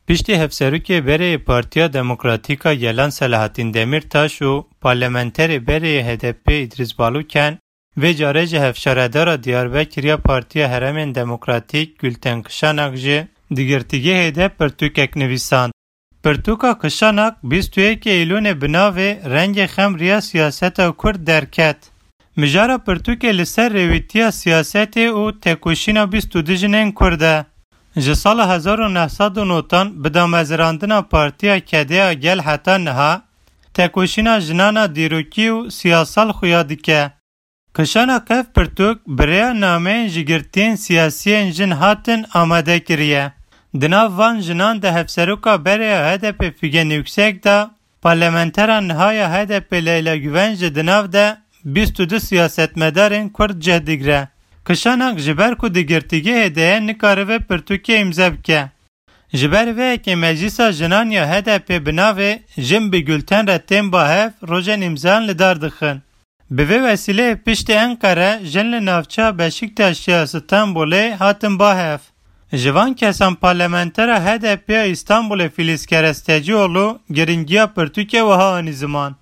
Piştî hevserokê berê Partiya Demokratîk a Gelan Selahattin Demirtaş û parlamenterê berê HDP İdris Baluken vê carê ji hevşaredara Diyarbekirya Partiya Herêmên Demokratîk Gülten Kışanak ji digirtîgehê de pirtûkek nivîsand. Pirtûka Kışanak 21 Eylûnê bi navê Rengê Xemriya Siyaseta Kurd derket. Mijara pirtûkê li ser rêwîtiya siyasetê û têkoşîna 22 jinên Kurd e. Ji sala 1990 bi damezirandina Partiya Kedeya Gel heta niha, têkoşîna jinana dîrokî û siyasal xuya dike. Kışanak ev pirtûk birêya nameyên ji girtiyên siyasî jin hatin amade kiriye. Di nav van jinan de hevseroka berê HDP Figen Yüksek da parlamentera nihaya HDP Leyla Güven ji di nav de 22 siyasetmedarên Kurd cih digre. Kışanak ji ber ku digirtîgehê de ye nikaribe pirtûkê îmze bike. Ji ber vê yekê Meclîsa Jinan ya HDP bi navê Jin bi Gülten re tên bahev rojên îmzayan li dar dixin. Bi vê wesileyê piştî Enkare jin li navçeya Beşiktaş ya Stenbolê hatin bahev. Ji van kesan parlamentera HDP ya İstanbulê Filiz Kerestecioğlu giringiya pirtûkê wiha anî ziman.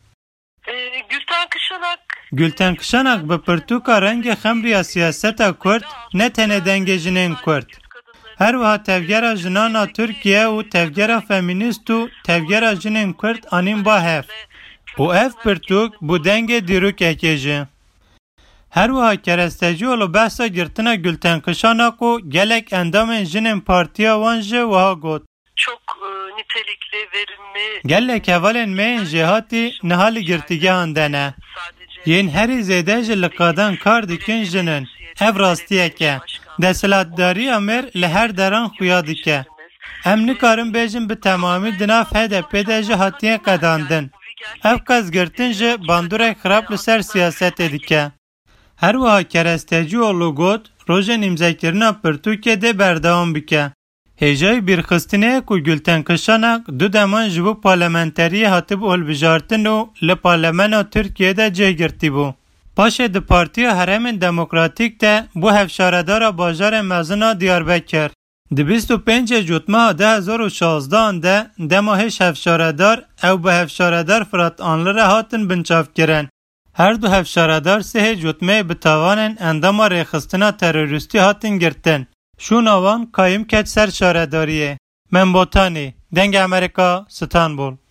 Gülten Kışanak bi pirtûka Rengê Xemriya Siyaseta Kurd ne tenê dengê jinên Kurd. Her wiha tevgera jinana Tirkiye û tevgera femînîst û tevgera jinên Kurd anîn bahev. û ev pirtûk bu dengê dîrokekê jî. Her wiha Kerestecioğlu behsa girtina Gülten Kışanak û gelek endamên jinên partiya wan jî wiha got. Çok nitelikli, verimli... Gelek hevalên me yên jê hatî niha li girtîgehan de ne. Yên herî zêde ji li qadan kar dikin jinin. Ev rastiyek e. Desthilatdariya mêr li her deran xuya dike. Em nikarin bêjin bi temamî di nav HDP de jî hatiye qedandin. Ev qez girtin jî bandorek xirab li ser siyasetê dike. Her wiha Kerestecioğlu got, rojên îmzekirina pirtûkê de berdewam bike. Hêjayî bîrxistinê ku Gülten Kışanak du deman ji bo parlamenteriyê hatibû hilbijartin û li Parlamena Tirkiyeyê cih girtîbû. Paşê di Partiya Herêmên Demokratîk de bu hevşaredara bajarê mezin Diyarbekir. Di 25 Cutmeha 2016 de dema hêj hevşaredar ew bi hevşaredar Firat Anlı re hatin binçavkirin. Her du hevşaredar sihê Cutmeyê bi tavanên endama rêxistina terorîstî hatin girtin. Şû navan kayım ket ser şaredariyê. Membotanî, Deng Amerika, İstanbul.